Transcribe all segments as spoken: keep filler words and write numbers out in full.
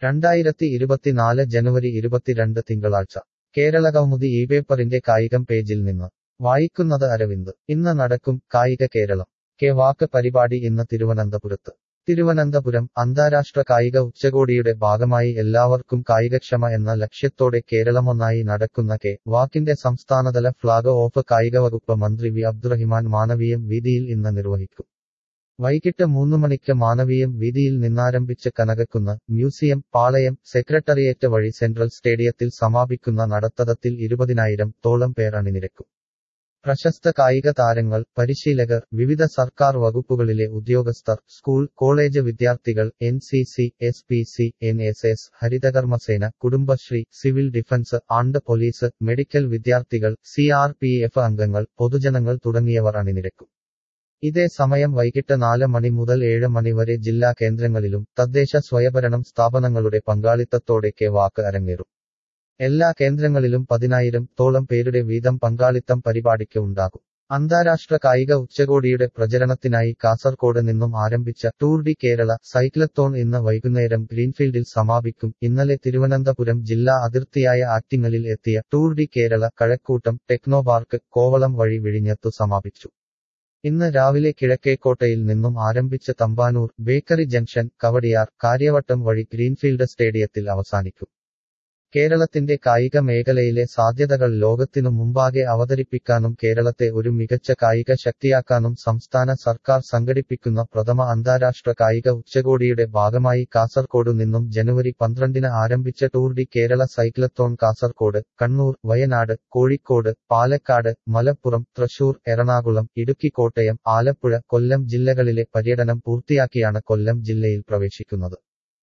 രണ്ടായിരത്തി ഇരുപത്തിനാല് ജനുവരി ഇരുപത്തിരണ്ട് തിങ്കളാഴ്ച കേരളകൗമുദി ഈ പേപ്പറിന്റെ കായികം പേജിൽ നിന്ന് വായിക്കുന്നത് അരവിന്ദ്. ഇന്ന് നടക്കും കായിക കേരളം കെ വാക്ക് പരിപാടി ഇന്ന് തിരുവനന്തപുരത്ത്. തിരുവനന്തപുരം അന്താരാഷ്ട്ര കായിക ഉച്ചകോടിയുടെ ഭാഗമായി എല്ലാവർക്കും കായികക്ഷമ എന്ന ലക്ഷ്യത്തോടെ കേരളമൊന്നായി നടക്കുന്ന കെ വാക്കിന്റെ സംസ്ഥാനതല ഫ്ളാഗ് ഓഫ് കായികവകുപ്പ് മന്ത്രി വി അബ്ദുറഹിമാൻ മാനവീയം വീതിയിൽ ഇന്ന് നിർവഹിക്കും. വൈകിട്ട് മൂന്ന് മണിക്ക് മാനവീയം വീതിയിൽ നിന്നാരംഭിച്ച് കനകക്കുന്ന്, മ്യൂസിയം, പാളയം, സെക്രട്ടറിയേറ്റ് വഴി സെൻട്രൽ സ്റ്റേഡിയത്തിൽ സമാപിക്കുന്ന നടത്തത്തിൽ ഇരുപതിനായിരം തോളം പേർ അണിനിരക്കും. പ്രശസ്ത കായിക താരങ്ങൾ, പരിശീലകർ, വിവിധ സർക്കാർ വകുപ്പുകളിലെ ഉദ്യോഗസ്ഥർ, സ്കൂൾ, കോളേജ് വിദ്യാർത്ഥികൾ, N C C, S P C, N S S, Harithakarmasena, Kudumbashree, civil defence, and police, medical വിദ്യാർത്ഥികൾ, സി ആർ പി എഫ് അംഗങ്ങൾ, പൊതുജനങ്ങൾ തുടങ്ങിയവർ അണിനിരക്കും. ഇതേ സമയം വൈകിട്ട് നാല് മണി മുതൽ ഏഴ് മണി വരെ ജില്ലാ കേന്ദ്രങ്ങളിലും തദ്ദേശ സ്വയംഭരണം സ്ഥാപനങ്ങളുടെ പങ്കാളിത്തത്തോടെ കെ വാക്ക് അരങ്ങേറും. എല്ലാ കേന്ദ്രങ്ങളിലും പതിനായിരം തോളം പേരുടെ വീതം പങ്കാളിത്തം പരിപാടിക്ക് ഉണ്ടാകും. അന്താരാഷ്ട്ര കായിക ഉച്ചകോടിയുടെ പ്രചരണത്തിനായി കാസർകോട് നിന്നും ആരംഭിച്ച ടൂർ ഡി കേരള സൈക്ലത്തോൺ ഇന്ന് വൈകുന്നേരം ഗ്രീൻഫീൽഡിൽ സമാപിക്കും. ഇന്നലെ തിരുവനന്തപുരം ജില്ലാ അതിർത്തിയായ ആറ്റിങ്ങലിൽ എത്തിയ tour de Kerala Kazhakkoottam, Technopark, Kovalam വഴി വിഴിഞ്ഞത്തു സമാപിച്ചു. ഇന്ന് രാവിലെ കിഴക്കേക്കോട്ടയിൽ നിന്നും ആരംഭിച്ച് തമ്പാനൂർ, ബേക്കറി ജംഗ്ഷൻ, കവടിയാർ, കാര്യവട്ടം വഴി ഗ്രീൻഫീൽഡ് സ്റ്റേഡിയത്തിൽ അവസാനിക്കും. കേരളത്തിന്റെ കായിക മേഖലയിലെ സാധ്യതകൾ ലോകത്തിനു മുമ്പാകെ അവതരിപ്പിക്കാനും കേരളത്തെ ഒരു മികച്ച കായിക ശക്തിയാക്കാനും സംസ്ഥാന സർക്കാർ സംഘടിപ്പിക്കുന്ന പ്രഥമ അന്താരാഷ്ട്ര കായിക ഉച്ചകോടിയുടെ ഭാഗമായി കാസർകോടു നിന്നും ജനുവരി പന്ത്രണ്ടിന് ആരംഭിച്ച tour de Kerala cyclathon Kasaragod, Kannur, Wayanad, Kozhikode, Palakkad, Malappuram, Thrissur, Ernakulam, Idukki, Kottayam, Alappuzha, Kollam ജില്ലകളിലെ പര്യടനം പൂർത്തിയാക്കിയാണ് കൊല്ലം ജില്ലയിൽ പ്രവേശിക്കുന്നത്.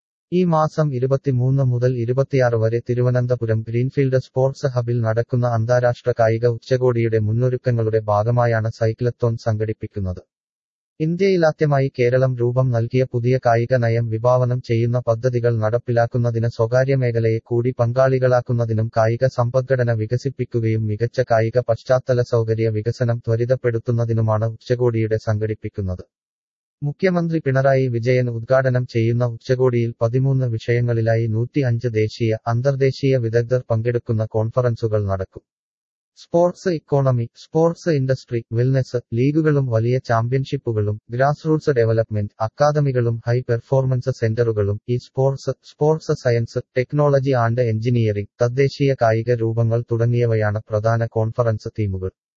ഈ മാസം ഇരുപത്തിമൂന്ന് മുതൽ ഇരുപത്തിയാറ് വരെ തിരുവനന്തപുരം ഗ്രീൻഫീൽഡ് സ്പോർട്സ് ഹബിൽ നടക്കുന്ന അന്താരാഷ്ട്ര കായിക ഉച്ചകോടിയുടെ മുന്നൊരുക്കങ്ങളുടെ ഭാഗമായാണ് സൈക്ലത്തോൺ സംഘടിപ്പിക്കുന്നത്. ഇന്ത്യയിലാദ്യമായി കേരളം രൂപം നൽകിയ പുതിയ കായിക നയം വിഭാവനം ചെയ്യുന്ന പദ്ധതികൾ നടപ്പിലാക്കുന്നതിന് സ്വകാര്യ മേഖലയെ കൂടി പങ്കാളികളാക്കുന്നതിനും കായിക സമ്പദ്ഘടന വികസിപ്പിക്കുകയും മികച്ച കായിക പശ്ചാത്തല സൗകര്യ വികസനം ത്വരിതപ്പെടുത്തുന്നതിനുമാണ് ഉച്ചകോടിയുടെ സംഘടിപ്പിക്കുന്നത്. മുഖ്യമന്ത്രി പിണറായി വിജയൻ ഉദ്ഘാടനം ചെയ്യുന്ന ഉച്ചകോടിയിൽ പതിമൂന്ന് വിഷയങ്ങളിലായി നൂറ്റി അഞ്ച് ദേശീയ, അന്തർദേശീയ വിദഗ്ധർ പങ്കെടുക്കുന്ന കോൺഫറൻസുകൾ നടക്കും. Sports economy, sports industry, wellness, ലീഗുകളും വലിയ ചാമ്പ്യൻഷിപ്പുകളും, ഗ്രാസ്റൂട്ട്സ് ഡെവലപ്മെന്റ്, അക്കാദമികളും ഹൈ പെർഫോമൻസ് സെന്ററുകളും, esports, sports science, technology and engineering, തദ്ദേശീയ കായിക രൂപങ്ങൾ തുടങ്ങിയവയാണ് പ്രധാന കോൺഫറൻസ് തീമുകൾ.